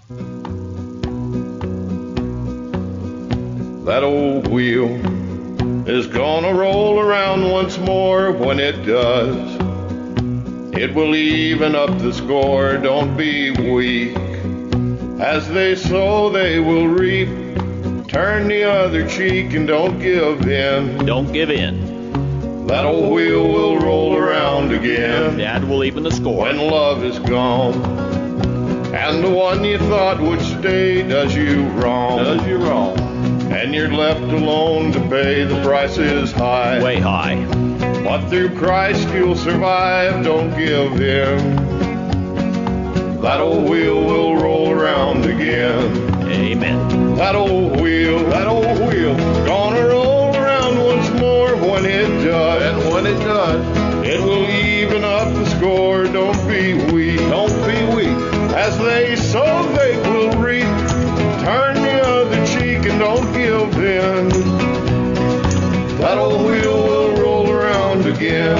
That old wheel is gonna roll around once more. When it does, it will even up the score. Don't be weak. As they sow, they will reap. Turn the other cheek and don't give in. Don't give in. That old wheel will roll around again. That will even the score. When love is gone, and the one you thought would stay does you wrong. And you're left alone to pay. The price is high. Way high. But through Christ you'll survive. Don't give in. That old wheel will roll around again. Amen. That old wheel, gonna roll around once more. When it does, and when it does, it will even up the score. Don't be weak. As they sow, they will reap. Turn the other cheek and don't give in. That old wheel will roll around again.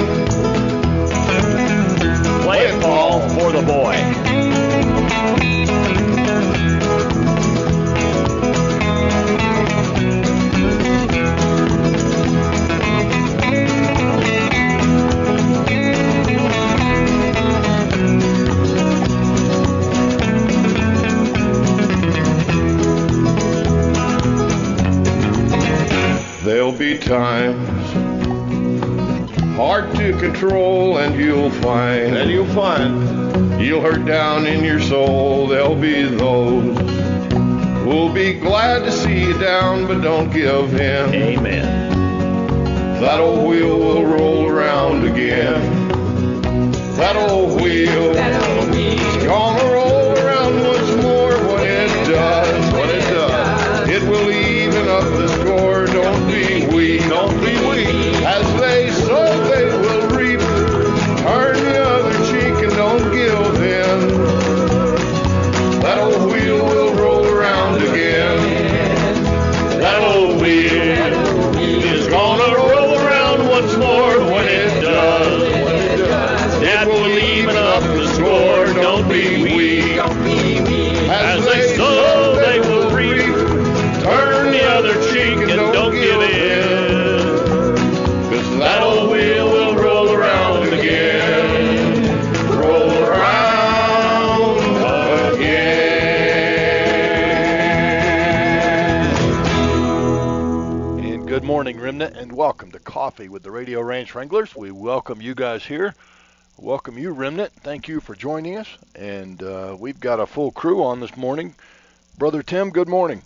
Play it, Paul, for the boy. There'll be times hard to control, and you'll find you'll hurt down in your soul. There'll be those who'll be glad to see you down, but don't give in. Amen. That old wheel will roll around again. That old wheel is gonna roll around once more. When it does, it will even up the score. Don't be weak. As they sow, they will reap. Turn the other cheek and don't give in. That old wheel will roll around again. That old wheel is gonna roll around once more. When it does, it will even up the score. Don't be weak. As they sow, they will reap. Turn the other cheek and don't give in. 'Cause that old wheel will roll around again. Roll around again. And good morning, Remnant, and welcome to Coffee with the Radio Ranch Wranglers. We welcome you guys here. Welcome you, Remnant. Thank you for joining us. And we've got a full crew on this morning. Brother Tim, good morning.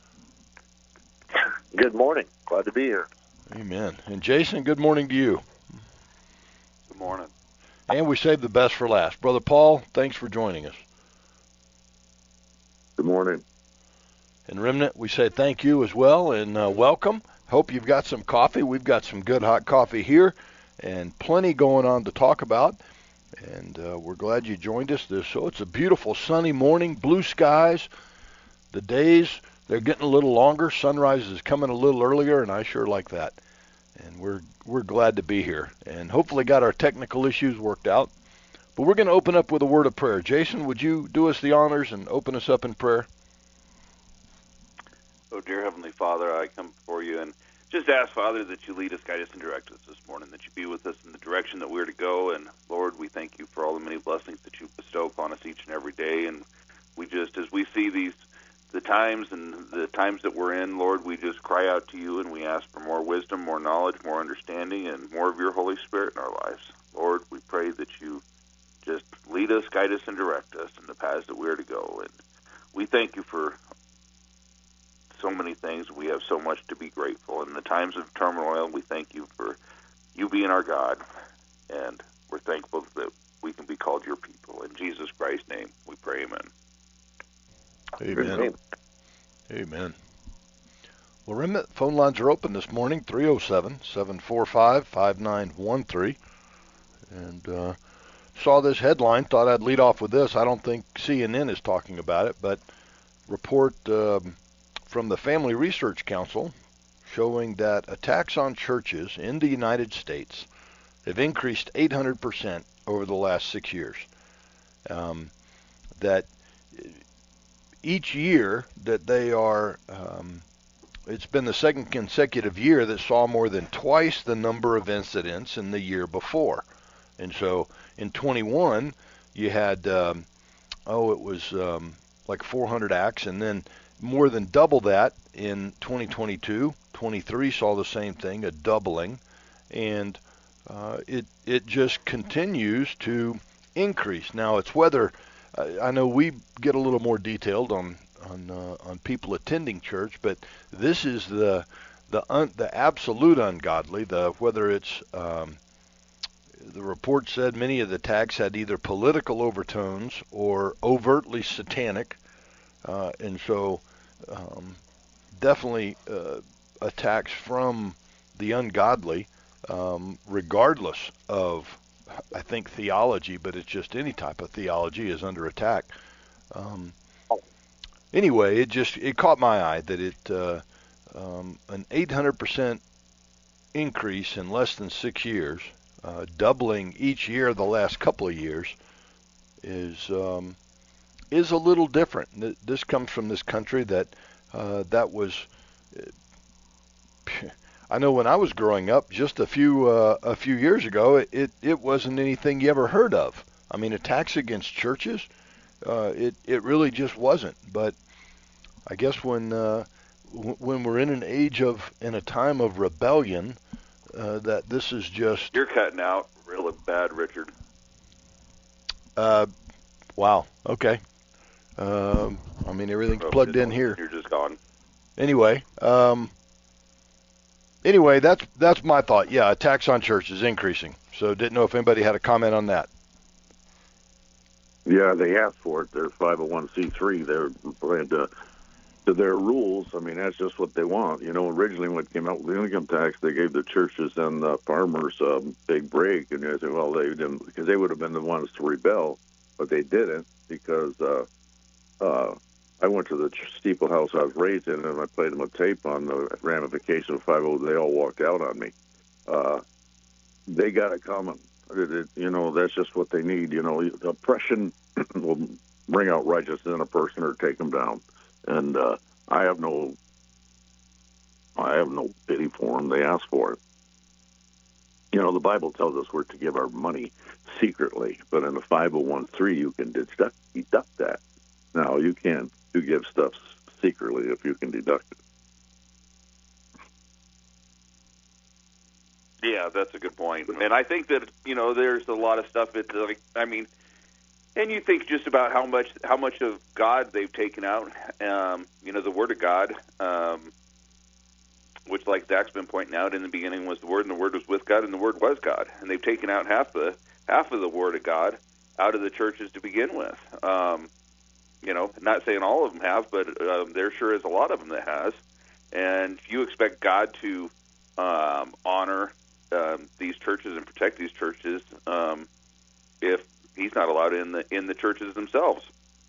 Good morning. Glad to be here. Amen. And Jason, good morning to you. Good morning. And we saved the best for last. Brother Paul, thanks for joining us. Good morning. And Remnant, we say thank you as well and welcome. Hope you've got some coffee. We've got some good hot coffee here and plenty going on to talk about. And we're glad you joined us. So it's a beautiful sunny morning, blue skies. The days, they're getting a little longer. Sunrise is coming a little earlier, and I sure like that. And we're glad to be here. And hopefully got our technical issues worked out. But we're going to open up with a word of prayer. Jason, would you do us the honors and open us up in prayer? Oh, dear Heavenly Father, I come before you and just ask, Father, that you lead us, guide us, and direct us this morning, that you be with us in the direction that we're to go. And, Lord, we thank you for all the many blessings that you bestow upon us each and every day. And we just, as we see the times that we're in, Lord, we just cry out to you and we ask for more wisdom, more knowledge, more understanding, and more of your Holy Spirit in our lives. Lord, we pray that you just lead us, guide us, and direct us in the paths that we're to go. And we thank you for so many things. We have so much to be grateful. In the times of turmoil, we thank you for you being our God, and we're thankful that we can be called your people. In Jesus Christ's name, we pray, amen. Amen. Amen. Well, Remnant, phone lines are open this morning, 307-745-5913. And saw this headline, thought I'd lead off with this. I don't think CNN is talking about it, but report from the Family Research Council showing that attacks on churches in the United States have increased 800% over the last 6 years. That each year that they are, it's been the second consecutive year that saw more than twice the number of incidents in the year before. And so in 21, you had, it was like 400 acts, and then more than double that in 2022. 23 saw the same thing, a doubling, and it just continues to increase. Now it's whether I know we get a little more detailed on people attending church, but this is the absolute ungodly. Whether it's the report said many of the attacks had either political overtones or overtly satanic, and so definitely attacks from the ungodly, regardless of, I think, theology, but it's just any type of theology is under attack. Anyway, it caught my eye that an 800% increase in less than 6 years, doubling each year the last couple of years, is a little different. This comes from this country that was. I know when I was growing up, just a few years ago, it wasn't anything you ever heard of. I mean, attacks against churches, it really just wasn't. But I guess when we're in a time of rebellion, that this is just. You're cutting out really bad, Richard. Wow. Okay. I mean, everything's plugged in here. You're just gone. Anyway, that's my thought. Yeah, attacks on churches increasing. So didn't know if anybody had a comment on that. Yeah, they asked for it. They're 501c3. They're playing to their rules. I mean, that's just what they want. You know, originally when it came out with the income tax, they gave the churches and the farmers a big break. And they said, well, they didn't, because they would have been the ones to rebel, but they didn't because I went to the steeple house I was raised in, and I played them a tape on the ramification of 501. They all walked out on me. They got it coming. You know, that's just what they need. You know, oppression will bring out righteousness in a person or take them down. And I have no pity for them. They ask for it. You know, the Bible tells us we're to give our money secretly, but in a 501(c)(3) you can deduct that. Now, you can't give stuff secretly if you can deduct it. Yeah, that's a good point. And I think that, you know, there's a lot of stuff that, like, I mean, and you think just about how much of God they've taken out, you know, the Word of God, which, like Zach's been pointing out, in the beginning was the Word, and the Word was with God, and the Word was God. And they've taken out half of the Word of God out of the churches to begin with. You know, not saying all of them have, but there sure is a lot of them that has. And you expect God to honor these churches and protect these churches if He's not allowed in the churches themselves.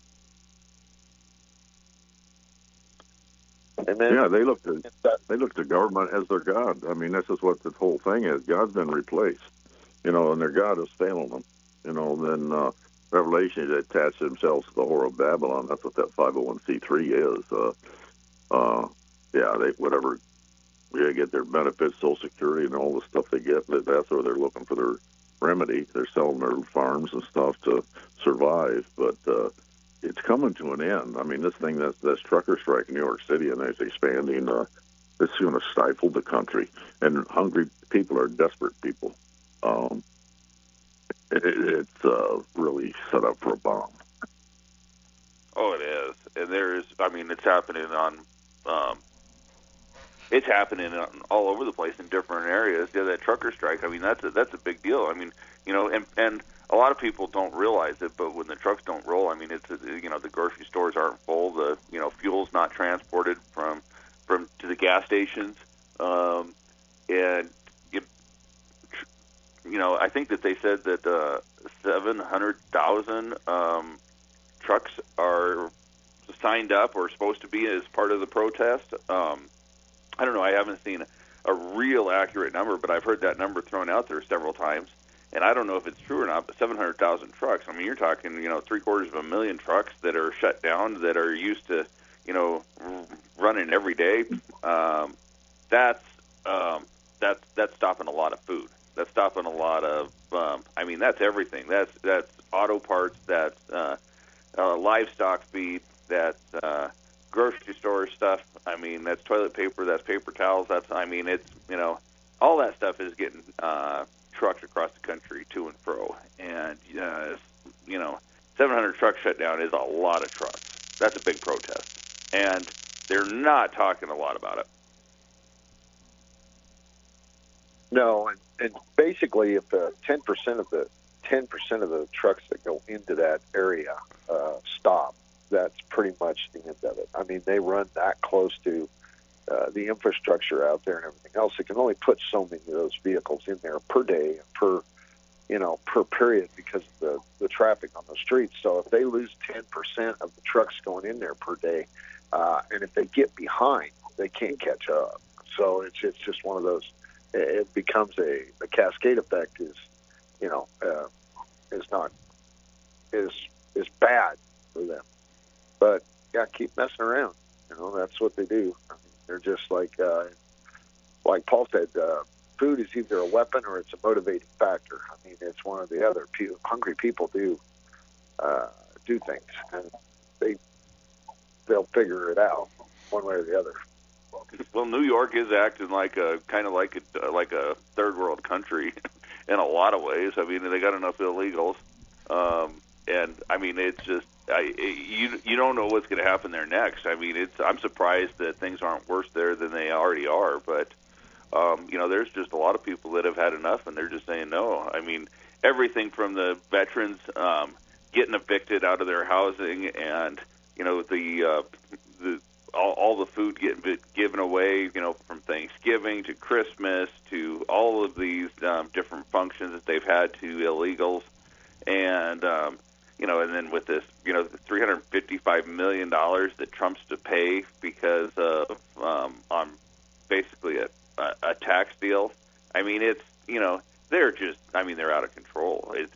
Amen. Yeah, they look to government as their God. I mean, this is what this whole thing is. God's been replaced, you know, and their God is failing them. You know, then Revelation, they attach themselves to the whore of Babylon. That's what that 501c3 is. Yeah, they get their benefits, Social Security, and all the stuff they get. That's where they're looking for their remedy. They're selling their farms and stuff to survive, but it's coming to an end. I mean, this thing, that's trucker strike in New York City, and it's expanding. It's going to stifle the country, and hungry people are desperate people. It's really set up for a bomb. Oh, it is. And it's happening it's happening all over the place in different areas. Yeah, that trucker strike, I mean, that's a big deal. I mean, you know, and a lot of people don't realize it, but when the trucks don't roll, I mean, you know, the grocery stores aren't full, the, you know, fuel's not transported from to the gas stations, and you know, I think that they said that 700,000 trucks are signed up or supposed to be as part of the protest. I don't know. I haven't seen a real accurate number, but I've heard that number thrown out there several times. and I don't know if it's true or not, but 700,000 trucks. I mean, you're talking, 750,000 trucks that are shut down, that are used to, running every day. That's stopping a lot of food. That's stopping a lot of, that's everything. That's auto parts, that's livestock feed, that's grocery store stuff. I mean, that's toilet paper, that's paper towels. All that stuff is getting trucked across the country to and fro. And, 700 trucks shut down is a lot of trucks. That's a big protest. And they're not talking a lot about it. No, and basically, if 10% of the trucks that go into that area stop, that's pretty much the end of it. I mean, they run that close to the infrastructure out there and everything else. It can only put so many of those vehicles in there per day, per period, because of the traffic on the streets. So if they lose 10% of the trucks going in there per day, and if they get behind, they can't catch up. So it's just one of those. It becomes the cascade effect is bad for them. But yeah, keep messing around. That's what they do. I mean, they're just like Paul said, food is either a weapon or it's a motivating factor. I mean, it's one or the other. Hungry people do things, and they'll figure it out one way or the other. Well, New York is acting like a third world country in a lot of ways. I mean, they got enough illegals, and I mean, it's just you don't know what's going to happen there next. I mean, I'm surprised that things aren't worse there than they already are. But there's just a lot of people that have had enough, and they're just saying no. I mean, everything from the veterans getting evicted out of their housing, and all the food getting given away, from Thanksgiving to Christmas to all of these different functions that they've had to illegals, and and then with this, $355 million that Trump's to pay because of on basically a tax deal. I mean, it's they're out of control, it's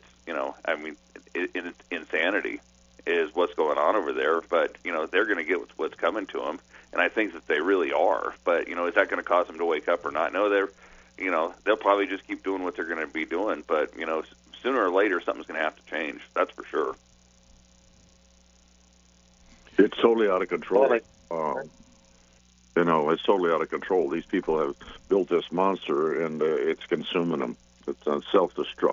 insanity is what's going on over there. But they're going to get what's coming to them, and I think that they really are. But is that going to cause them to wake up or not? No, they'll probably just keep doing what they're going to be doing. But sooner or later, something's going to have to change. That's for sure. It's totally out of control. It's totally out of control. These people have built this monster, and it's consuming them. It's self-destruct.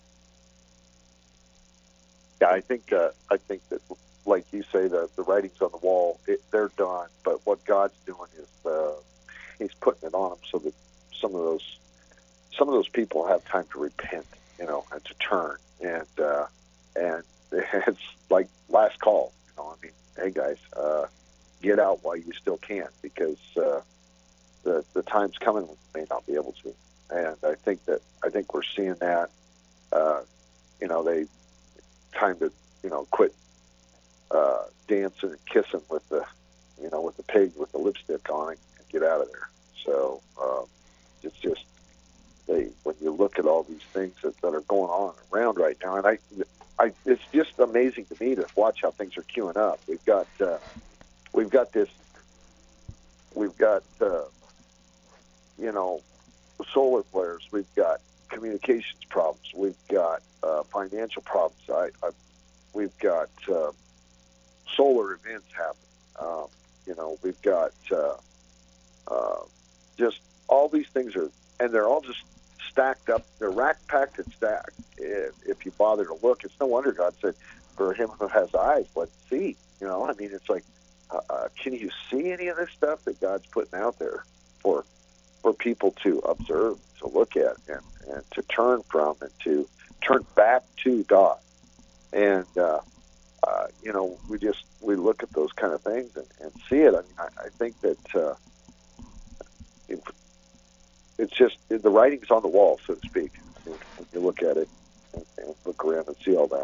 Yeah, I think that, like you say, the writing's on the wall. They're done. But what God's doing is He's putting it on them so that some of those people have time to repent, and to turn. And it's like last call. Hey guys, get out while you still can, because the time's coming when you may not be able to. And I think we're seeing that. They time to quit dancing and kissing with the pig with the lipstick on it and get out of there. So it's just when you look at all these things that are going on around right now, and it's just amazing to me to watch how things are queuing up. We've got solar flares. We've got communications problems. We've got financial problems. We've got solar events happen. We've got just all these things and they're all just stacked up. They're rack packed and stacked. If you bother to look, it's no wonder God said, "For him who has eyes, let's see." It's like, can you see any of this stuff that God's putting out there for people to observe, to look at, and to turn from, and to turn back to God? And we look at those kind of things and see it. I think that it's just the writing's on the wall, so to speak. When you look at it and look around and see all that.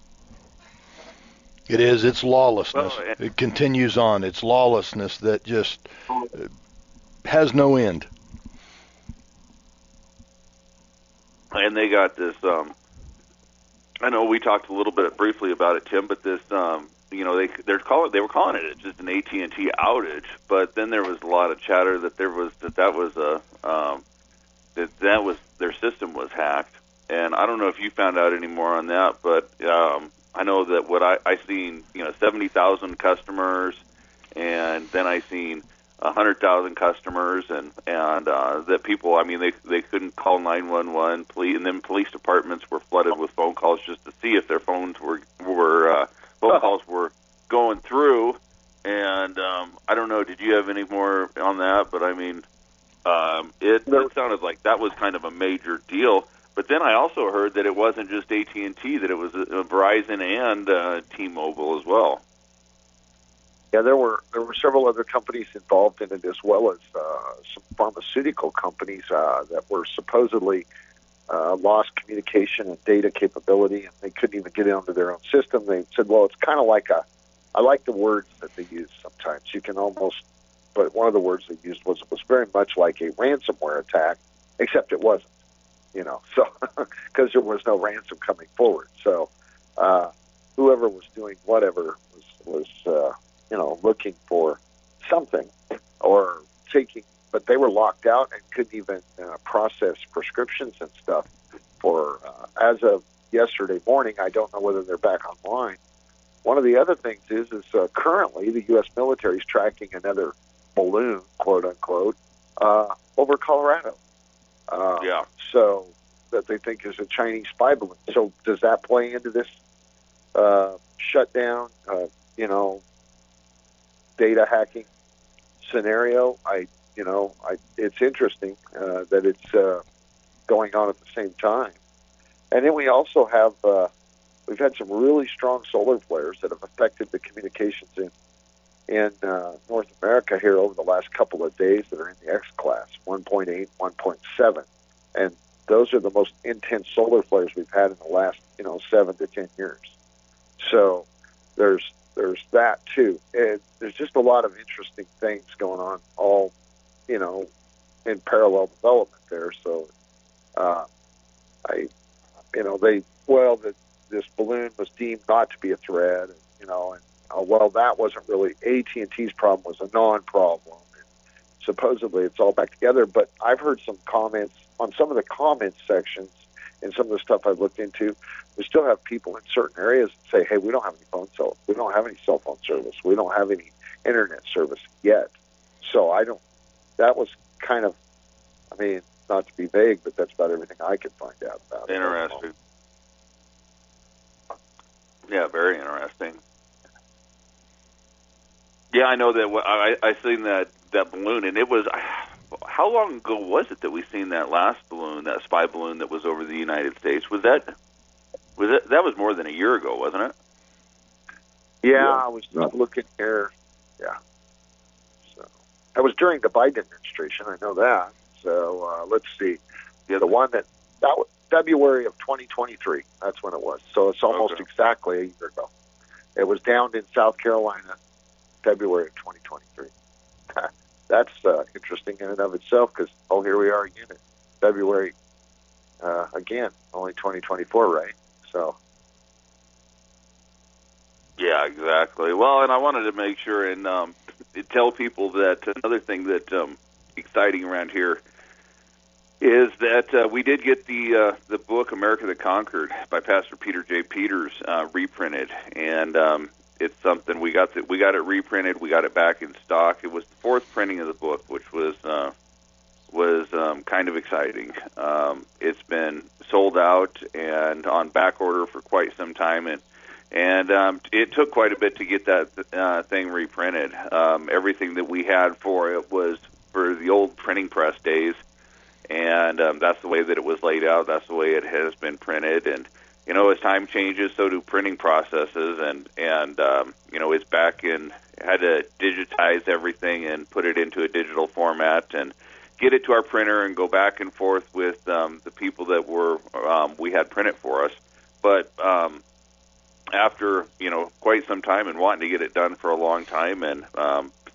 It is. It's lawlessness. It continues on. It's lawlessness that just has no end. and they got this. I know we talked a little bit briefly about it, Tim, but this, they were calling it just an AT&T outage, but then there was a lot of chatter that their system was hacked, and I don't know if you found out any more on that, but I know that what I seen, 70,000 customers, and then I seen 100,000 customers, and that people, they couldn't call 911, and then police departments were flooded with phone calls just to see if their phone calls were going through, and I don't know, did you have any more on that? But it sounded like that was kind of a major deal. But then I also heard that it wasn't just AT&T, that it was Verizon and T-Mobile as well. Yeah, there were several other companies involved in it, as well as some pharmaceutical companies that were supposedly lost communication and data capability, and they couldn't even get it onto their own system. They said, well, it's kind of like I like the words that they use sometimes. You can almost, but one of the words they used was very much like a ransomware attack, except it wasn't, so because there was no ransom coming forward. So whoever was doing whatever was looking for something or taking, but they were locked out and couldn't even process prescriptions and stuff for, as of yesterday morning. I don't know whether they're back online. One of the other things is currently the U.S. military is tracking another balloon, quote unquote, over Colorado. So that they think is a Chinese spy balloon. So does that play into this shutdown, data hacking scenario? It's interesting that it's going on at the same time. And then we also have we've had some really strong solar flares that have affected the communications in North America here over the last couple of days that are in the X class, 1.8, 1.7, and those are the most intense solar flares we've had in the last 7 to 10 years. So there's that too. And there's just a lot of interesting things going on, all in parallel development there. So this balloon was deemed not to be a threat, and that wasn't really AT&T's problem, was a non-problem. And supposedly it's all back together. But I've heard some comments on some of the comment sections and some of the stuff I've looked into. We still have people in certain areas that say, hey, we don't have any we don't have any cell phone service. We don't have any internet service yet. So that was kind of, not to be vague, but that's about everything I could find out about it. Interesting. Yeah, very interesting. Yeah, I know that I seen that balloon, and it was, how long ago was it that we seen that last balloon, that spy balloon that was over the United States? That was more than a year ago, wasn't it? Yeah, I was looking here. Yeah. So that was during the Biden administration. I know that. So let's see. Yeah, the one that was February of 2023. That's when it was. So it's almost exactly a year ago. It was downed in South Carolina, February of 2023. That's interesting in and of itself, because here we are again in February again, only 2024, right? So. Yeah, exactly. Well, and I wanted to make sure and tell people that another thing that exciting around here is that we did get the book America the Conquered by Pastor Peter J. Peters reprinted, and it's something we got it reprinted. We got it back in stock. It was the fourth printing of the book, which was kind of exciting. It's been sold out and on back order for quite some time, and it took quite a bit to get that thing reprinted. Everything that we had for it was for the old printing press days, and that's the way that it was laid out. That's the way it has been printed, and as time changes, so do printing processes, and it's back in. Had to digitize everything and put it into a digital format and get it to our printer and go back and forth with the people that we had print it for us. But after quite some time and wanting to get it done for a long time, and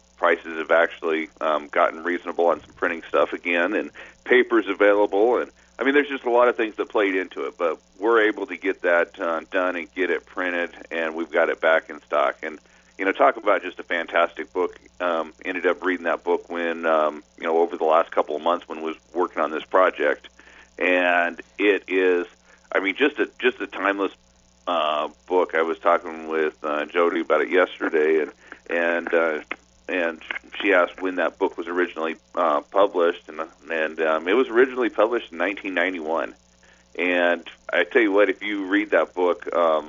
prices have actually gotten reasonable on some printing stuff again, and paper's available, and I mean, there's just a lot of things that played into it, but we're able to get that done and get it printed, and we've got it back in stock. And, talk about just a fantastic book. Ended up reading that book when, over the last couple of months when I was working on this project. And it is, I mean, just a timeless book. I was talking with Jody about it yesterday, and she asked when that book was originally published, and it was originally published in 1991. And I tell you what, if you read that book,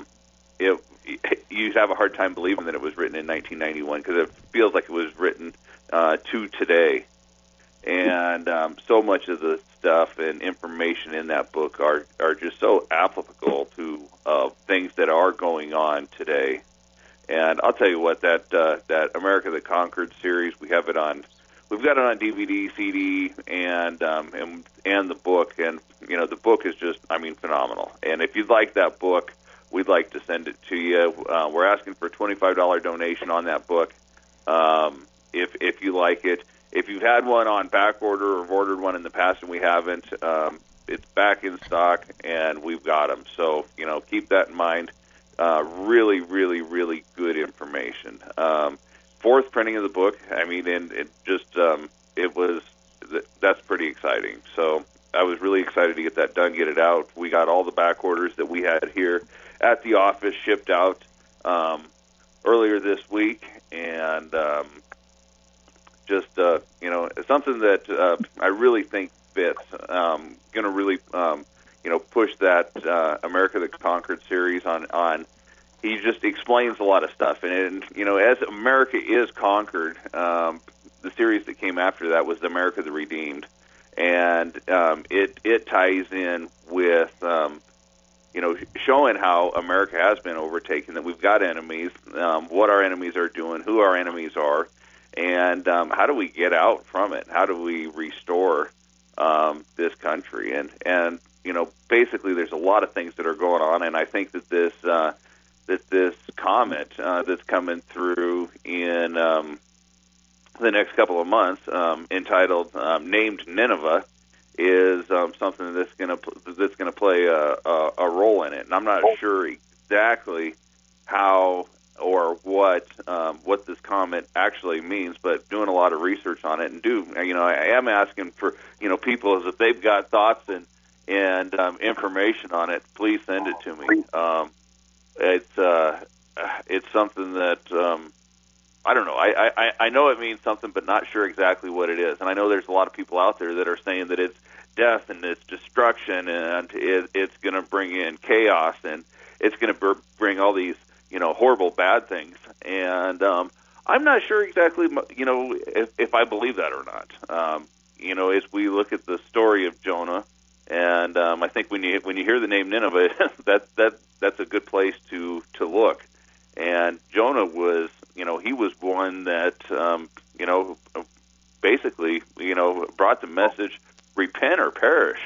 you'd have a hard time believing that it was written in 1991 because it feels like it was written to today. And so much of the stuff and information in that book are just so applicable to things that are going on today. And I'll tell you what, that America That Conquered series, we've got it on DVD, CD, and the book, and the book is just, I mean, phenomenal. And if you'd like that book, we'd like to send it to you. We're asking for a $25 donation on that book. If you like it, if you've had one on back order or have ordered one in the past and we haven't, it's back in stock and we've got them. So keep that in mind. Really, really, really good information. Fourth printing of the book. I mean, and that's pretty exciting. So I was really excited to get that done, get it out. We got all the back orders that we had here at the office shipped out earlier this week, and something that I really think fits. Going to really push that America That Conquered series on. He just explains a lot of stuff, and as America is conquered, the series that came after that was America the Redeemed, and it ties in with showing how America has been overtaken, that we've got enemies, what our enemies are doing, who our enemies are, and how do we get out from it? How do we restore this country? And basically, there's a lot of things that are going on, and I think that this comet that's coming through in the next couple of months, entitled "Named Nineveh," is something that's going to play a role in it. And I'm not sure exactly how or what this comet actually means, but doing a lot of research on it, and I am asking for people, as if they've got thoughts and information on it, please send it to me. It's something that I don't know. I know it means something, but not sure exactly what it is. And I know there's a lot of people out there that are saying that it's death and it's destruction, and it's going to bring in chaos, and it's going to bring all these horrible bad things. And I'm not sure exactly if I believe that or not. As we look at the story of Jonah, and I think when you hear the name Nineveh, that's a good place to look. And Jonah was, he was one that, basically, brought the message, repent or perish.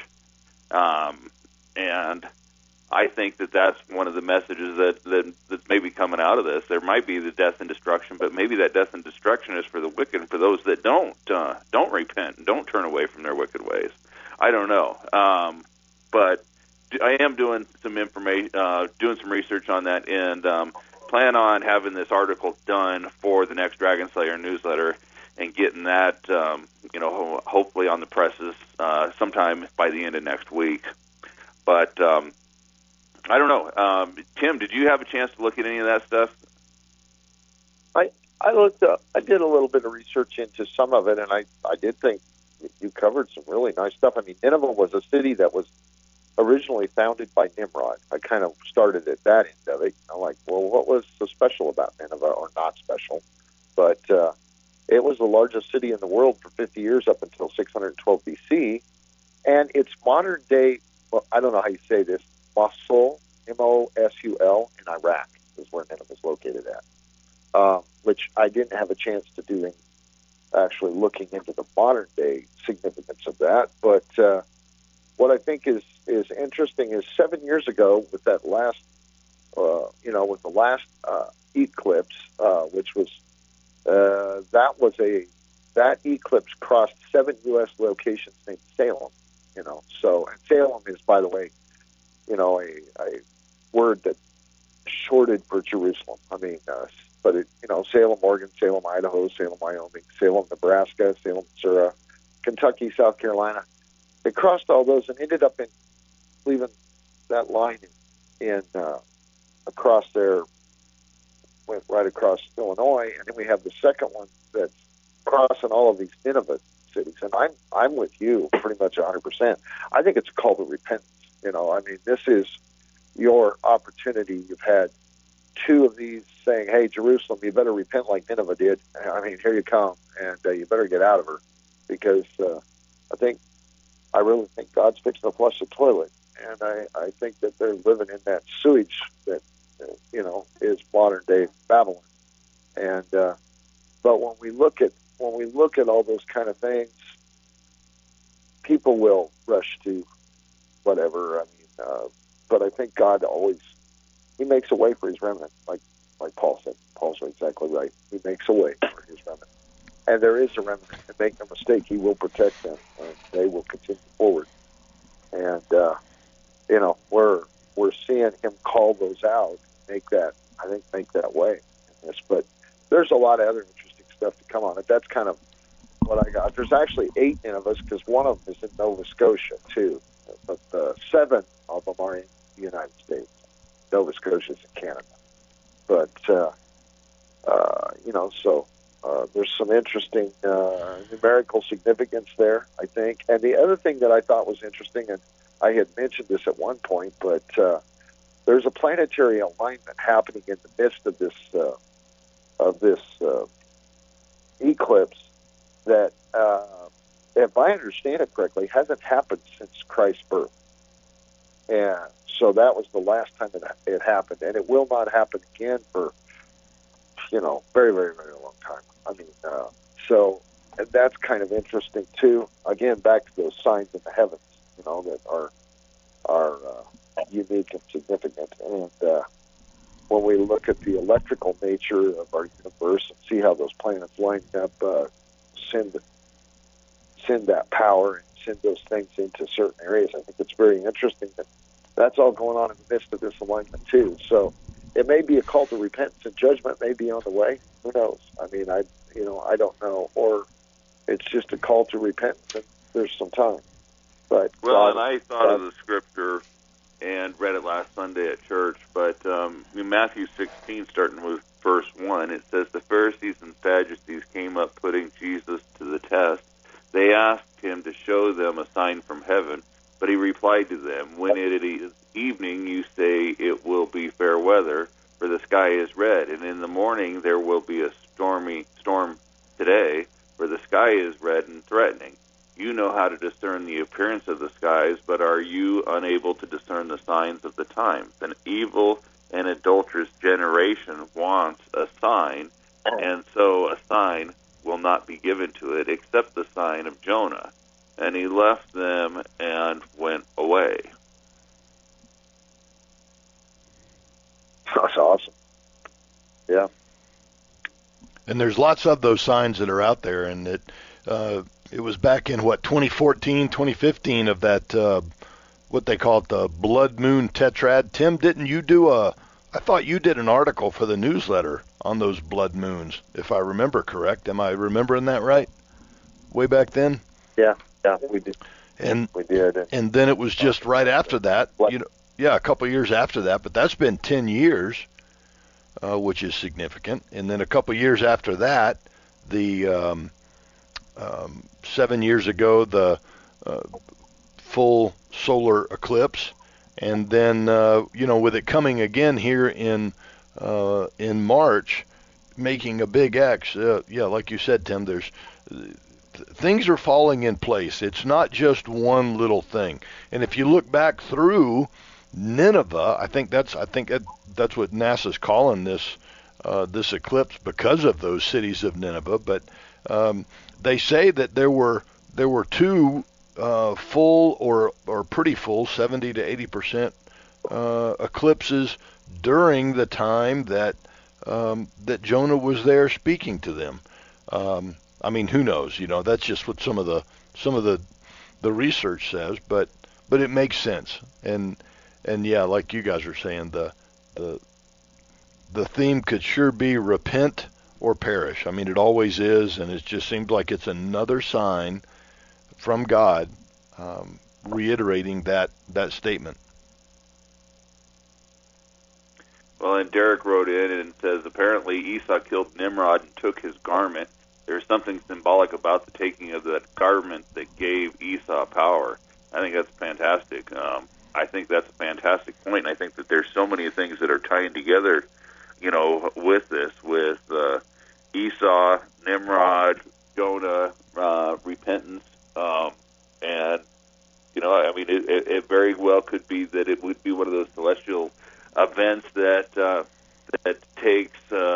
And I think that's one of the messages that's maybe coming out of this. There might be the death and destruction, but maybe that death and destruction is for the wicked and for those that don't repent and don't turn away from their wicked ways. I don't know. But I am doing some doing some research on that, and plan on having this article done for the next Dragon Slayer newsletter and getting that, hopefully on the presses sometime by the end of next week. But I don't know. Tim, did you have a chance to look at any of that stuff? I looked up. I did a little bit of research into some of it, and I did think you covered some really nice stuff. I mean, Nineveh was a city that was originally founded by Nimrod. I kind of started at that end of it. I'm like, well, what was so special about Nineveh, or not special? But it was the largest city in the world for 50 years up until 612 BC. And its modern day, well, I don't know how you say this, Mosul, M-O-S-U-L, in Iraq is where Nineveh is located at, which I didn't have a chance to do in actually looking into the modern day significance of that. But what I think is interesting is 7 years ago with that last, with the last eclipse, which was that eclipse crossed 7 U.S. locations named Salem. So, and Salem is, by the way, a word that shorted for Jerusalem. I mean, but it, Salem, Oregon, Salem, Idaho, Salem, Wyoming, Salem, Nebraska, Salem, Missouri, Kentucky, South Carolina. They crossed all those and ended up in leaving that line in across there, went right across Illinois, and then we have the second one that's crossing all of these Nineveh cities. And I'm with you pretty much 100%. I think it's a call to repentance. I mean, this is your opportunity. You've had two of these saying, "Hey, Jerusalem, you better repent like Nineveh did. I mean, here you come, and you better get out of her," because I really think God's fixing to flush the toilet, and I think that they're living in that sewage that is modern day Babylon. And but when we look at all those kind of things, people will rush to whatever. I mean, but I think God always He makes a way for His remnant, like Paul said. Paul's exactly right. He makes a way for His remnant, and there is a remnant. And make no mistake, He will protect them, and they will continue forward. And we're seeing Him call those out, make that way in this. But there's a lot of other interesting stuff to come on it. That's kind of what I got. There's actually 8 Ninevehs because one of them is in Nova Scotia too, but 7 of them are in the United States. Nova Scotia is in Canada. But there's some interesting numerical significance there, I think. And the other thing that I thought was interesting, and I had mentioned this at one point, but there's a planetary alignment happening in the midst of this eclipse that, if I understand it correctly, hasn't happened since Christ's birth. And so that was the last time it happened, and it will not happen again for very, very, very long time. I mean, and that's kind of interesting too. Again, back to those signs in the heavens, that are unique and significant. And when we look at the electrical nature of our universe and see how those planets line up, send that power and send those things into certain areas, I think it's very interesting that that's all going on in the midst of this alignment too. So it may be a call to repentance and judgment may be on the way. Who knows? I mean, I don't know. Or it's just a call to repentance and there's some time. But and I thought of the scripture and read it last Sunday at church, but in Matthew 16, starting with verse 1, it says, "The Pharisees and Sadducees came up putting Jesus to the test. They asked Him to show them a sign from heaven, but He replied to them, 'When it is evening, you say it will be fair weather, for the sky is red, and in the morning there will be a storm today, for the sky is red and threatening. You know how to discern the appearance of the skies, but are you unable to discern the signs of the times? An evil and adulterous generation wants a sign, and so a sign will not be given to it except the sign of Jonah.' And He left them and went away." That's awesome. Yeah. And there's lots of those signs that are out there, and it was back in 2014, 2015 of that what they call it, the blood moon tetrad. Tim, didn't you do I thought you did an article for the newsletter on those blood moons, if I remember correct. Am I remembering that right? Way back then? Yeah, we did. We did. And then it was just right after that, a couple of years after that, but that's been 10 years, which is significant. And then a couple of years after that, the 7 years ago, the full solar eclipse. And then, with it coming again here in March, making a big X, like you said, Tim, things are falling in place. It's not just one little thing. And if you look back through Nineveh, I think that's what NASA's calling this eclipse, because of those cities of Nineveh. But they say that there were 2 full or pretty full 70 to 80% eclipses during the time that Jonah was there speaking to them. I mean, who knows? That's just what some of the research says. But but it makes sense. And yeah, like you guys are saying, the theme could sure be repent or perish. I mean, it always is, and it just seems like it's another sign from God reiterating that statement. Well, and Derek wrote in and says, apparently Esau killed Nimrod and took his garment. There's something symbolic about the taking of that garment that gave Esau power. I think that's fantastic. I think that's a fantastic point, and I think that there's so many things that are tying together, with this, with Esau, Nimrod, Jonah, repentance, and, I mean, it very well could be that it would be one of those celestial events that takes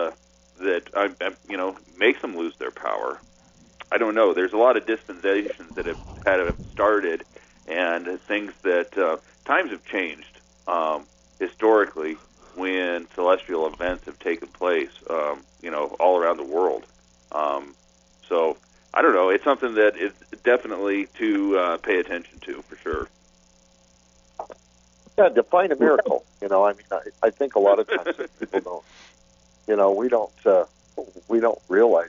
makes them lose their power. I don't know. There's a lot of dispensations that have started, and things that times have changed historically when celestial events have taken place, all around the world. So I don't know. It's something that is definitely to pay attention to, for sure. Yeah, define a miracle. I think a lot of times people don't. We don't realize.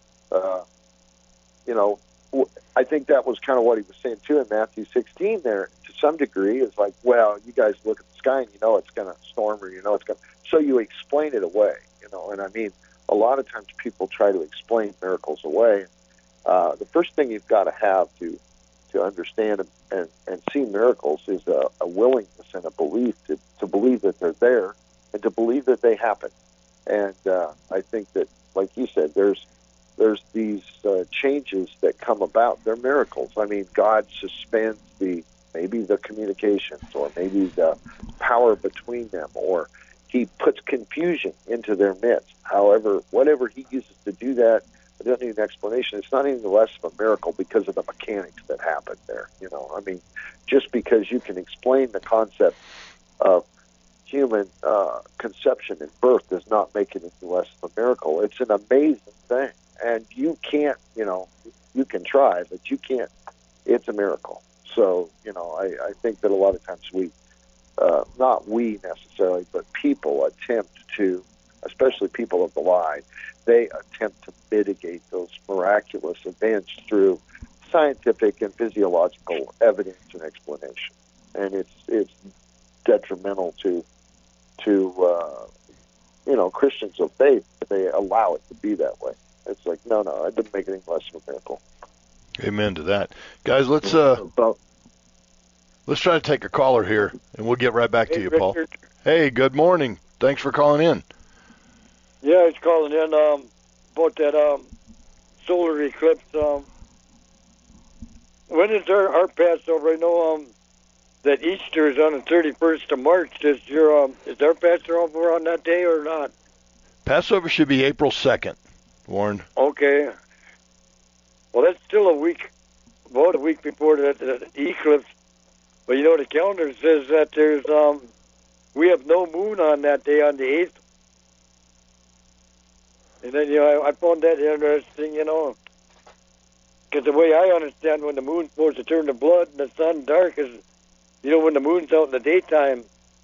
I think that was kind of what he was saying too in Matthew 16. There, to some degree, is like, well, you guys look at the sky and it's going to storm, or it's going. So you explain it away, And I mean, a lot of times people try to explain miracles away. The first thing you've got to have to understand and see miracles is a willingness and a belief to believe that they're there and to believe that they happen. And I think that, like you said, there's these changes that come about. They're miracles. I mean, God suspends maybe the communications, or maybe the power between them, or he puts confusion into their midst. However, whatever he uses to do that, I don't need an explanation. It's not any less of a miracle because of the mechanics that happen there. I mean, just because you can explain the concept of human conception and birth does not make it any less of a miracle. It's an amazing thing. And you can't, you can try, but you can't. It's a miracle. So, I think that a lot of times not we necessarily, but people attempt to, especially people of the line, they attempt to mitigate those miraculous events through scientific and physiological evidence and explanation. And it's detrimental to Christians of faith that they allow it to be that way. It's like, no, it doesn't make it any less of a miracle. Amen to that. Guys, let's try to take a caller here, and we'll get right back to you, Paul. Richard. Hey, good morning. Thanks for calling in. Yeah, I was calling in about that solar eclipse. When is our Passover? I know that Easter is on the 31st of March. Is our Passover on that day or not? Passover should be April 2nd, Warren. Okay. Well, that's still about a week before the eclipse. But the calendar says that there's we have no moon on that day, on the 8th. And then I found that interesting, because the way I understand, when the moon's supposed to turn to blood and the sun dark is, when the moon's out in the daytime.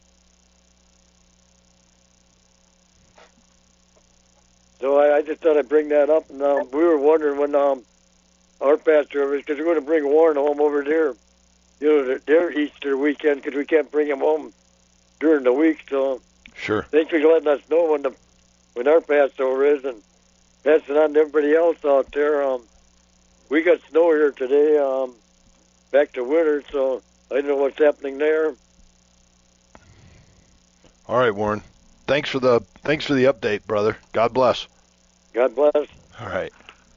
So I just thought I'd bring that up, and we were wondering when our Passover is, because we're going to bring Warren home over there, their Easter weekend, because we can't bring him home during the week. So sure. Thanks for letting us know when our Passover is, and passing on to everybody else out there. We got snow here today, back to winter, so I don't know what's happening there. All right, Warren. Thanks for the update, brother. God bless. God bless. All right.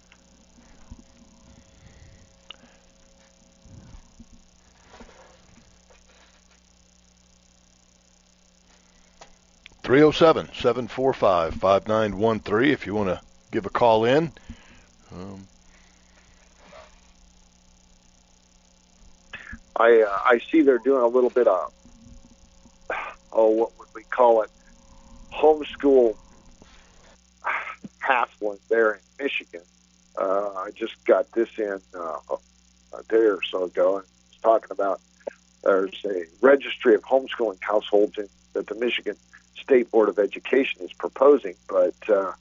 (307-745-5913) if you want to give a call in. I see they're doing a little bit of what would we call it, homeschool hassling there in Michigan. I just got this in a day or so ago, and it's talking about there's a registry of homeschooling households that the Michigan State Board of Education is proposing, but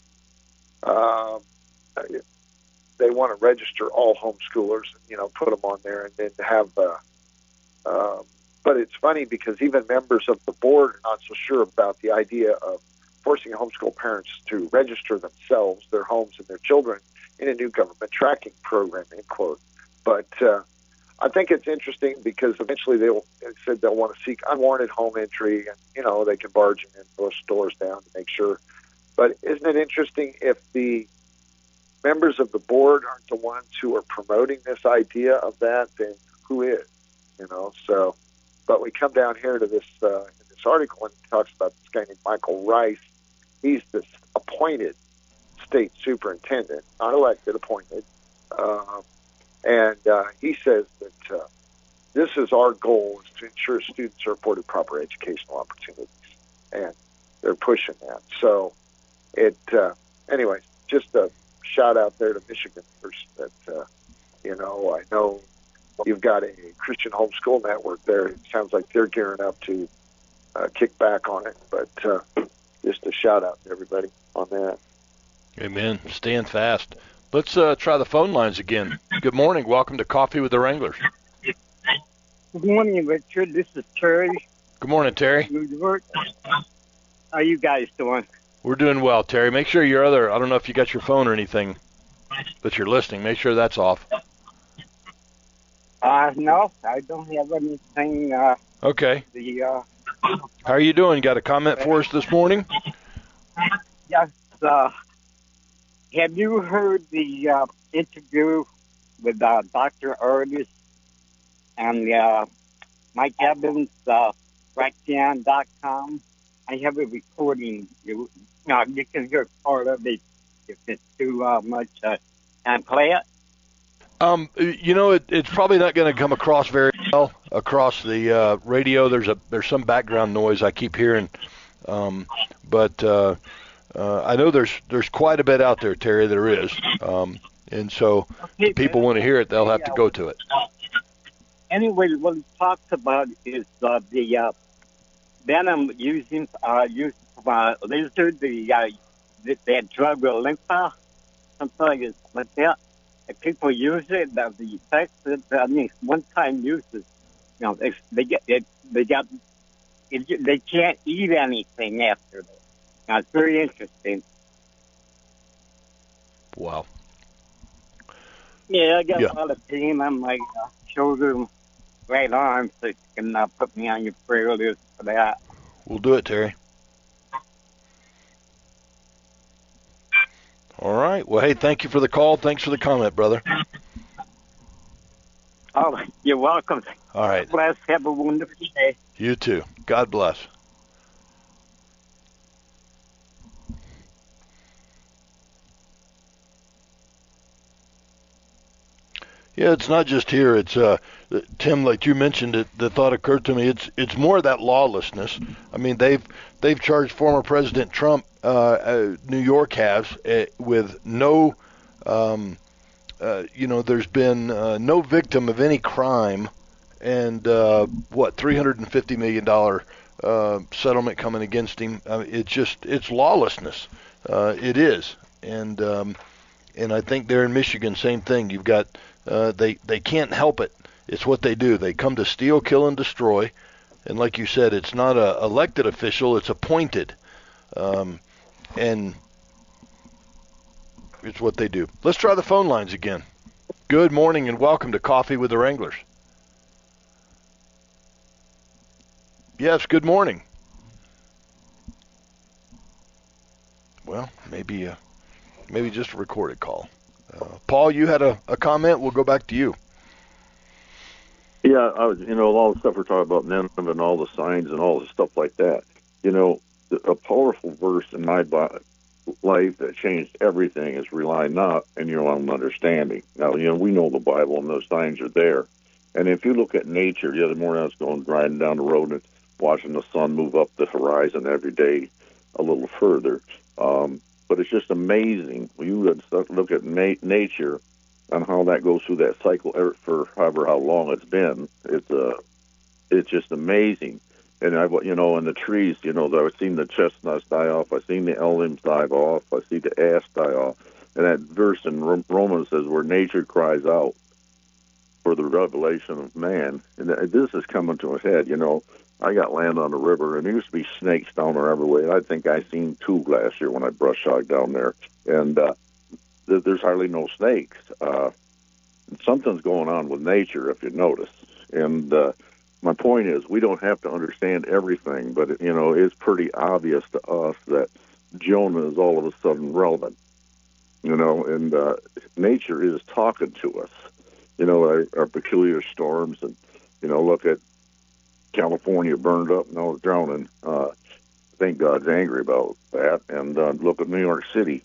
they want to register all homeschoolers, put them on there, and then have. But it's funny because even members of the board are not so sure about the idea of forcing homeschool parents to register themselves, their homes, and their children in a new government tracking program, end quote. But I think it's interesting because eventually they said they'll want to seek unwarranted home entry, and they can barge in and push doors down to make sure. But isn't it interesting if the members of the board aren't the ones who are promoting this idea of that, then who is? So, but we come down here to this in this article and it talks about this guy named Michael Rice. He's this appointed state superintendent, not elected, appointed, and he says that this is our goal, is to ensure students are afforded proper educational opportunities, and they're pushing that. So, anyway, just a shout out there to Michiganders that I know you've got a Christian homeschool network there. It sounds like they're gearing up to kick back on it, but just a shout out to everybody on that. Amen. Stand fast. Let's try the phone lines again. Good morning. Welcome to Coffee with the Wranglers. Good morning, Richard. This is Terry. Good morning, Terry. New York. How are you guys doing? We're doing well, Terry. Make sure your other, I don't know if you got your phone or anything, but you're listening. Make sure that's off. No, I don't have anything. Okay. How are you doing? Got a comment for us this morning? Yes. Have you heard the interview with Dr. Ernest and Mike Evans, Raxion.com? I have a recording. You can hear part of it if it's too much. And play it? It's probably not going to come across very well across the radio. There's some background noise I keep hearing, but I know there's quite a bit out there, Terry. There is, and so if people want to hear it, they'll have to go to it. Anyway, what he talks about is the venom used for lizard, that drug Olympia, something like that. If people use it, the effects, one-time uses, they can't eat anything after that. Now, it's very interesting. Wow. Yeah, I got a lot of pain on my shoulder, right arm, so you can put me on your prayer list for that. We'll do it, Terry. All right. Well, hey, thank you for the call. Thanks for the comment, brother. Oh, you're welcome. All right. God bless. Have a wonderful day. You too. God bless. Yeah, it's not just here. It's Tim, like you mentioned, the thought occurred to me. It's more of that lawlessness. I mean, they've charged former President Trump, New York has, with no, there's been no victim of any crime, and $350 million settlement coming against him. It's lawlessness. It is, and I think there in Michigan, same thing. You've got. They can't help it. It's what they do. They come to steal, kill, and destroy. And like you said, it's not a elected official. It's appointed. And it's what they do. Let's try the phone lines again. Good morning and welcome to Coffee with the Wranglers. Yes, good morning. Well, maybe just a recorded call. Paul, you had a comment. We'll go back to you. Yeah, all the stuff we're talking about Nineveh and all the signs and all the stuff like that. A powerful verse in my life that changed everything is rely not on your own understanding. Now, we know the Bible and those signs are there. And if you look at nature, the other morning I was riding down the road and watching the sun move up the horizon every day a little further. But it's just amazing. You look at nature and how that goes through that cycle for however how long it's been. it's just amazing. And in the trees, I've seen the chestnuts die off. I've seen the elms die off. I see the ash die off. And that verse in Romans says, where nature cries out for the revelation of man. And this is coming to a head. I got land on the river, and there used to be snakes down there every way. I think I seen 2 last year when I brush hogged down there. And there's hardly no snakes. Something's going on with nature, if you notice. And my point is, we don't have to understand everything, but it's pretty obvious to us that Jonah is all of a sudden relevant. And nature is talking to us. Our peculiar storms, and look at California burned up and all was drowning. I think God's angry about that. And look at New York City.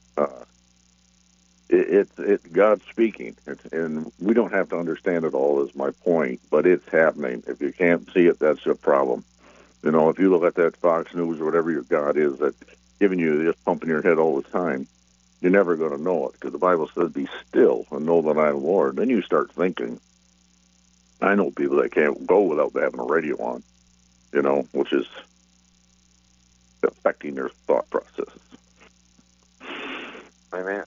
It's God speaking, and we don't have to understand it all, is my point, but it's happening. If you can't see it, that's a problem. If you look at that Fox News or whatever your God is that's giving you, just pumping your head all the time, you're never going to know it, because the Bible says, be still and know that I am Lord. Then you start thinking. I know people that can't go without having a radio on, which is affecting their thought processes. Amen.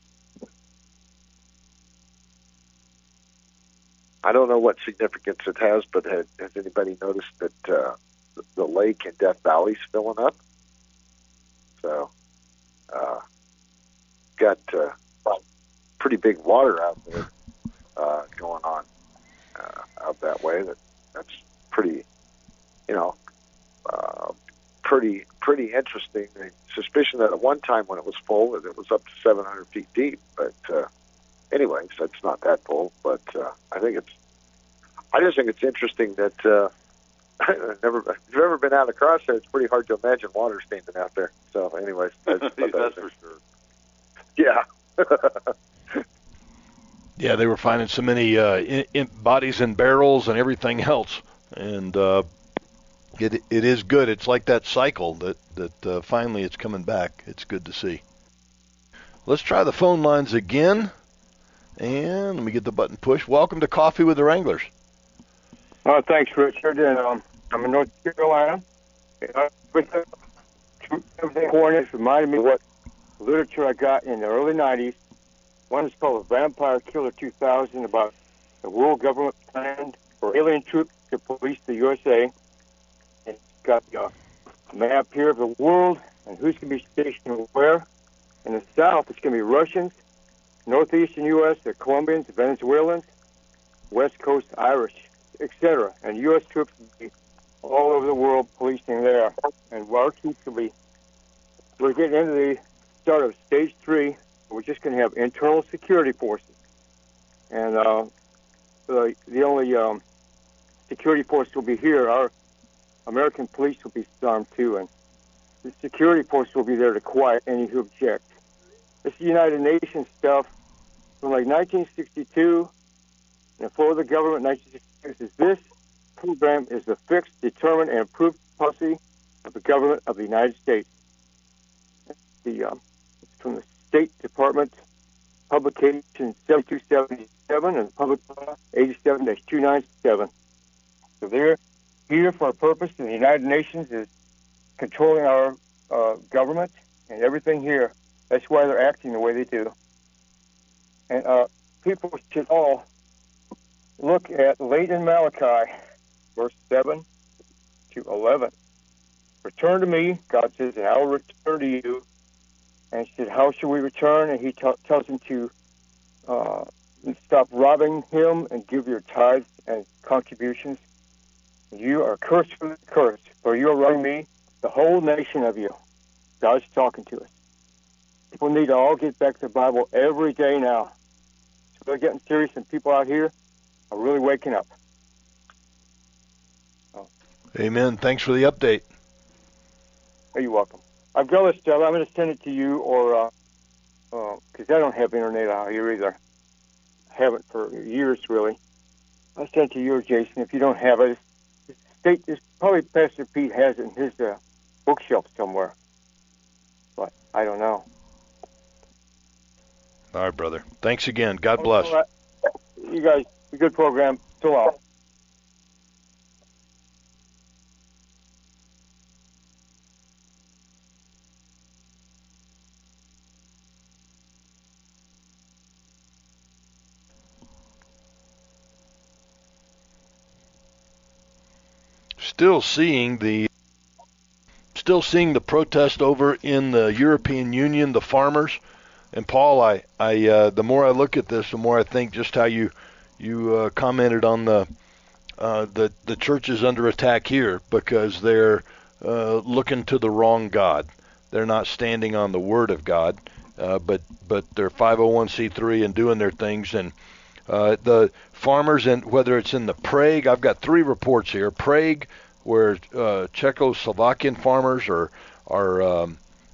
I don't know what significance it has, but has anybody noticed that the lake in Death Valley is filling up? So, got pretty big water out there going on out that way. That's pretty, pretty interesting. The suspicion that at one time when it was full, it was up to 700 feet deep, but. Anyways, that's not that full, but I just think it's interesting that if you've ever been out across there, it's pretty hard to imagine water standing out there. So, anyways, that's for sure. Yeah. Yeah, they were finding so many bodies in barrels and everything else, and it is good. It's like that cycle that finally it's coming back. It's good to see. Let's try the phone lines again. And let me get the button pushed. Welcome to Coffee with the Wranglers. Thanks, Richard. And I'm in North Carolina. Everything reminded me of what literature I got in the early 90s. One is called Vampire Killer 2000, about the world government plan for alien troops to police the USA. And it's got a map here of the world and who's going to be stationed where. In the south, it's going to be Russians. Northeastern U.S., the Colombians, the Venezuelans, West Coast Irish, etc. And U.S. troops will be all over the world policing there. And our troops will be, we're getting into the start of stage 3. We're just going to have internal security forces. And the only security force will be here. Our American police will be armed too. And the security force will be there to quiet any who object. This is United Nations stuff from like 1962, and the flow of the government 1966 is this program is the fixed, determined, and approved policy of the government of the United States. It's from the State Department publication 7277 and Public Law 87-297. So they're here for a purpose, and the United Nations is controlling our government and everything here. That's why they're acting the way they do. And people should all look at late in Malachi, verse 7 to 11. Return to me, God says, and I will return to you. And he said, how shall we return? And he tells him to stop robbing him and give your tithes and contributions. You are cursed with the curse, for you are robbing me, the whole nation of you. God's talking to us. People need to all get back to the Bible every day now. So they're getting serious, and people out here are really waking up. Oh. Amen. Thanks for the update. You're welcome. I've got this stuff. I'm going to send it to you, or because I don't have internet out here either. I haven't for years, really. I'll send it to you or Jason if you don't have it. Probably Pastor Pete has it in his bookshelf somewhere, but I don't know. All right, brother. Thanks again. God bless. All right. You guys, a good program. So long. still seeing the protest over in the European Union, the farmers. And Paul, I the more I look at this, the more I think just how you commented on the church is under attack here because they're looking to the wrong God. They're not standing on the Word of God, but they're 501c3 and doing their things. And the farmers, and whether it's in the Prague, I've got 3 reports here. Prague, where Czechoslovakian farmers are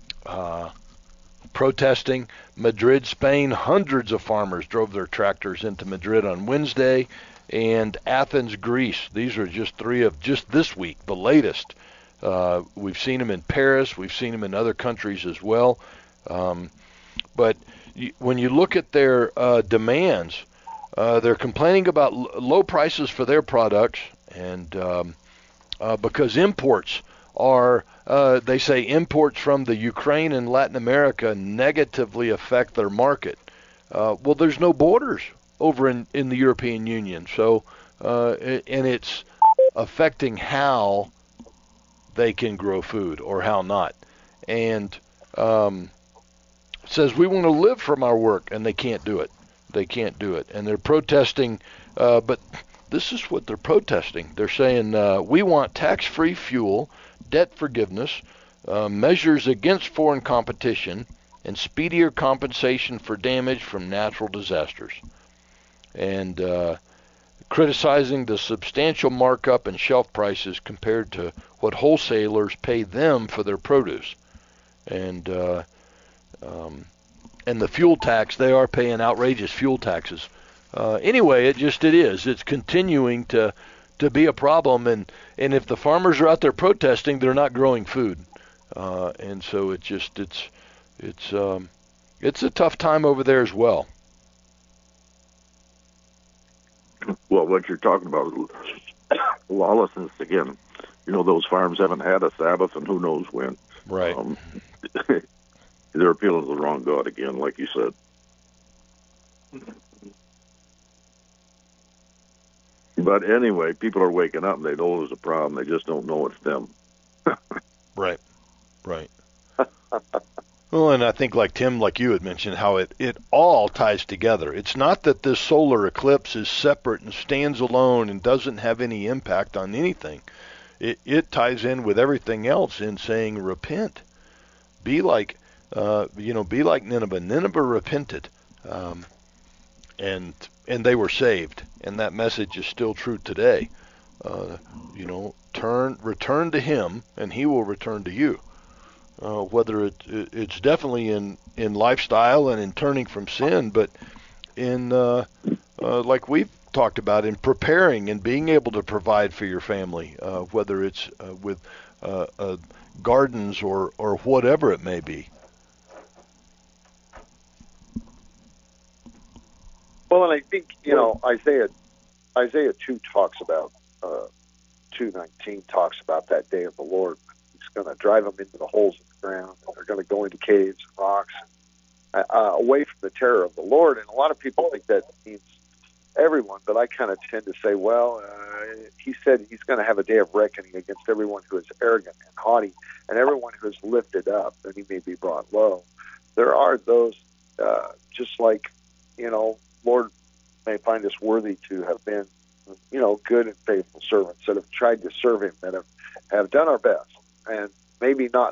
protesting. Madrid, Spain, hundreds of farmers drove their tractors into Madrid on Wednesday. And Athens, Greece. These are just 3 of just this week, the latest. We've seen them in Paris. We've seen them in other countries as well. But when you look at their demands, they're complaining about low prices for their products, and because imports are, they say imports from the Ukraine and Latin America negatively affect their market. Well, there's no borders over in the European Union, so and it's affecting how they can grow food or how not. And says we want to live from our work, and they can't do it. They can't do it, and they're protesting. But this is what they're protesting. They're saying we want tax-free fuel, debt forgiveness, measures against foreign competition, and speedier compensation for damage from natural disasters. And criticizing the substantial markup in shelf prices compared to what wholesalers pay them for their produce. And the fuel tax, they are paying outrageous fuel taxes. Anyway, it is. It's continuing to be a problem. And if the farmers are out there protesting, they're not growing food. And so it's a tough time over there as well. Well, what you're talking about is lawlessness again. You know, those farms haven't had a Sabbath and who knows when. Right. They're appealing to the wrong God again, like you said. But anyway, people are waking up and they know there's a problem. They just don't know it's them. Right. Well, and I think like Tim, like you had mentioned, how it all ties together. It's not that this solar eclipse is separate and stands alone and doesn't have any impact on anything. It ties in with everything else in saying repent. Be like Nineveh. Nineveh repented, and they were saved. And that message is still true today. Return to Him, and He will return to you. Whether it's definitely in lifestyle and in turning from sin, but in like we've talked about, in preparing and being able to provide for your family, whether it's with gardens or whatever it may be. Well, and I think Isaiah 2 talks about 2:19 talks about that day of the Lord. He's going to drive them into the holes in the ground, and they're going to go into caves and rocks, away from the terror of the Lord. And a lot of people think that means everyone, but I kind of tend to say, well, he said he's going to have a day of reckoning against everyone who is arrogant and haughty, and everyone who is lifted up, and he may be brought low. There are those, just like, Lord may find us worthy to have been, good and faithful servants that have tried to serve him, that have done our best, and maybe not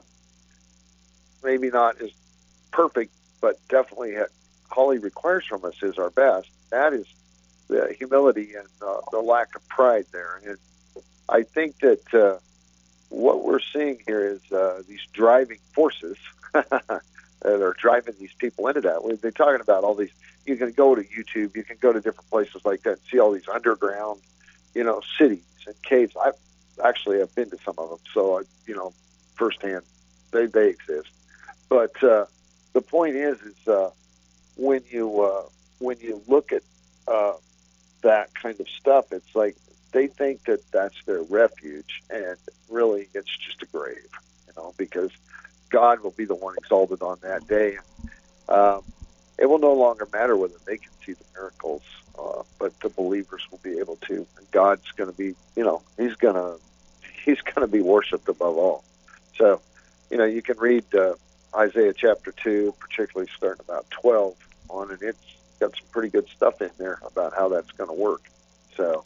as perfect, but definitely all he requires from us is our best. That is the humility and the lack of pride there. And I think that what we're seeing here is these driving forces that are driving these people into that. We've been talking about all these. You can go to YouTube, you can go to different places like that and see all these underground, cities and caves. I've been to some of them, so firsthand, they exist. But the point is when you look at that kind of stuff, it's like they think that that's their refuge, and really it's just a grave, because God will be the one exalted on that day. It will no longer matter whether they can see the miracles, but the believers will be able to. And God's going to be, he's going to be worshipped above all. So, you can read Isaiah chapter 2, particularly starting about 12 on, and it's got some pretty good stuff in there about how that's going to work. So,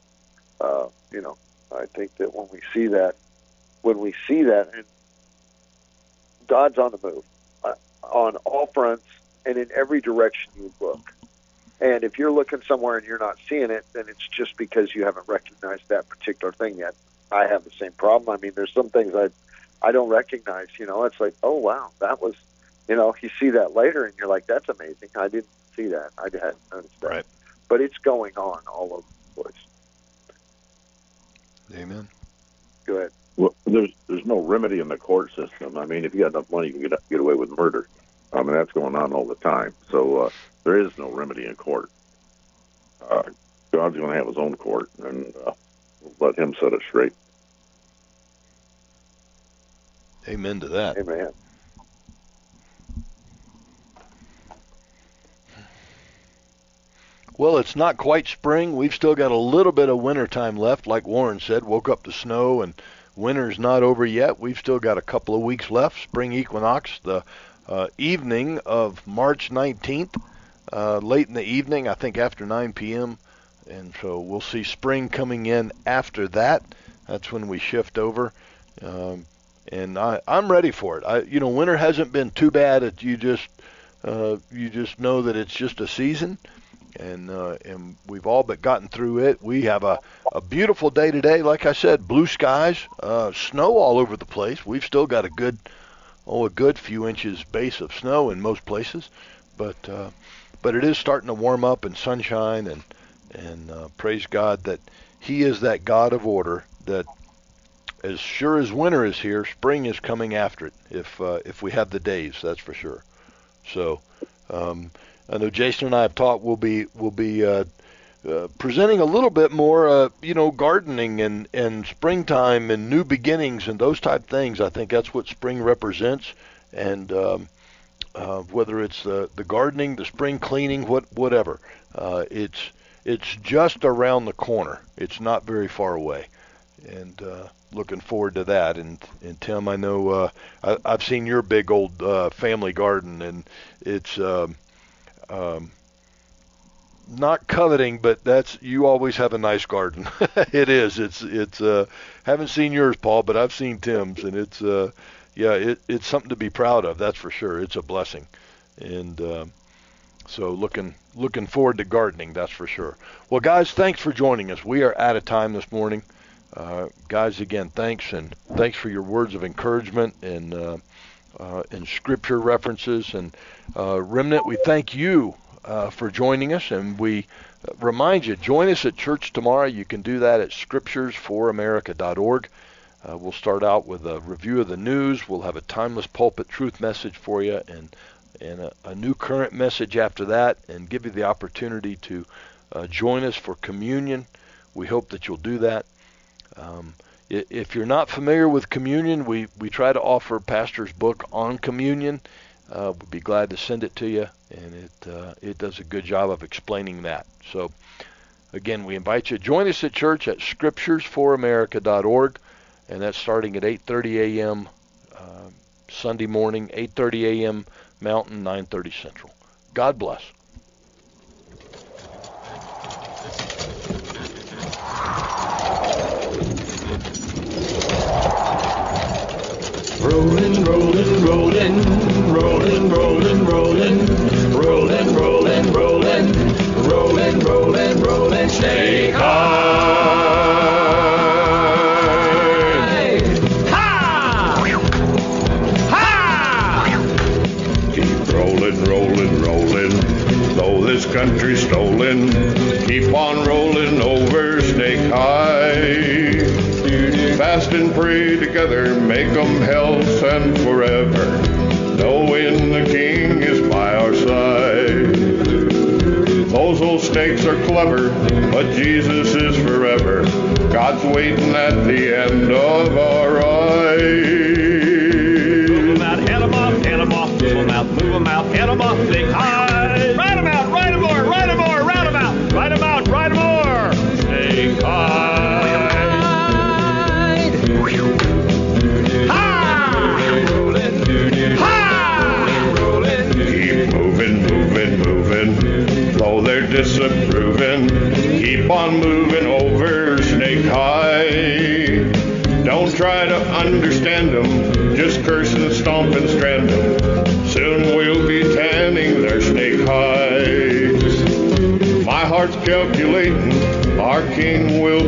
I think that when we see that, and God's on the move on all fronts and in every direction you look. And if you're looking somewhere and you're not seeing it, then it's just because you haven't recognized that particular thing yet. I have the same problem. I mean, there's some things I don't recognize. It's like, oh wow, that was, you see that later and you're like, that's amazing. I didn't see that. I hadn't noticed that. Right. But it's going on all over the place. Amen. Go ahead. Well, there's no remedy in the court system. I mean, if you got enough money, you can get away with murder. I mean, that's going on all the time. So there is no remedy in court. God's going to have his own court, and let him set it straight. Amen to that. Amen. Well, it's not quite spring. We've still got a little bit of winter time left. Like Warren said, woke up to snow, and winter's not over yet. We've still got a couple of weeks left. Spring equinox, the evening of March 19th, late in the evening, I think after 9 p.m., and so we'll see spring coming in after that. That's when we shift over, and I'm ready for it. Winter hasn't been too bad. You just know that it's just a season. And we've all but gotten through it. We have a beautiful day today. Like I said, blue skies, snow all over the place. We've still got a good few inches base of snow in most places, but it is starting to warm up and sunshine, and praise God that He is that God of order. That as sure as winter is here, spring is coming after it. If we have the days, that's for sure. So. I know Jason and I have talked. We'll be presenting a little bit more, gardening and springtime and new beginnings and those type things. I think that's what spring represents. And whether it's the gardening, the spring cleaning, whatever, it's just around the corner. It's not very far away, and looking forward to that. And Tim, I know I've seen your big old family garden, and it's. Not coveting, but you always have a nice garden. It is. It's haven't seen yours, Paul, but I've seen Tim's, and it's something to be proud of. That's for sure. It's a blessing, and so looking forward to gardening. That's for sure. Well, guys, thanks for joining us. We are out of time this morning, guys. Again, thanks for your words of encouragement and scripture references. And Remnant, we thank you for joining us, and we remind you, join us at church tomorrow. You can do that at scripturesforamerica.org. We'll start out with a review of the news. We'll have a timeless pulpit truth message for you, and a new current message after that, and give you the opportunity to join us for communion. We hope that you'll do that. If you're not familiar with communion, we try to offer Pastor's book on communion. We'd be glad to send it to you, and it does a good job of explaining that. So, again, we invite you to join us at church at scripturesforamerica.org, and that's starting at 8:30 a.m. Sunday morning, 8:30 a.m. Mountain, 9:30 Central. God bless. Rolling, rolling, rolling, rolling, rolling, rolling, rolling, rolling, rolling, rolling, rolling, rolling, stay high. Ha! Ha! Keep rolling, rolling, rolling, though this country's stolen, keep on rolling over, stay high. Fast and pray together, make 'em health and forever, knowing the King is by our side. Those old snakes are clever, but Jesus is forever. God's waiting at the end of our ride. Move 'em out, head 'em off, head 'em off, move 'em out, move 'em out, head 'em off, stay high. Ride 'em out, ride 'em more, ride 'em more, round 'em out, ride 'em out, ride 'em more, stay high. keep on moving over Snake High. Don't try to understand them, just curse and stomp and strand them. Soon we'll be tanning their snake hides. My heart's calculating, our king will